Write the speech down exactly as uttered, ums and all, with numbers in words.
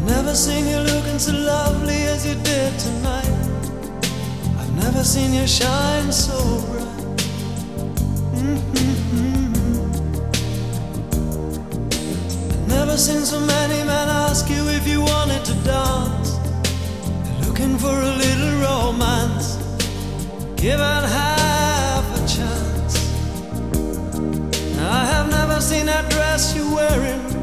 Never seen you looking so lovely as you did tonight. I've never seen you shine so bright. Mm-hmm. I've never seen so many men ask you if you wanted to dance. They're looking for a little romance, given half a chance. I have never seen that dress you're wearing